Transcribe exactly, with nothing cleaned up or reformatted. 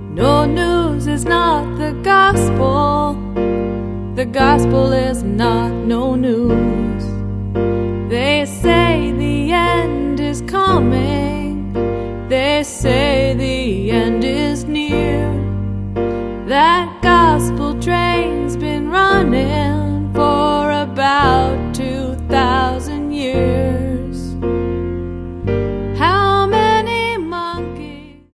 No news is not the gospel. The gospel is not no news. They say the end is coming. They say the end is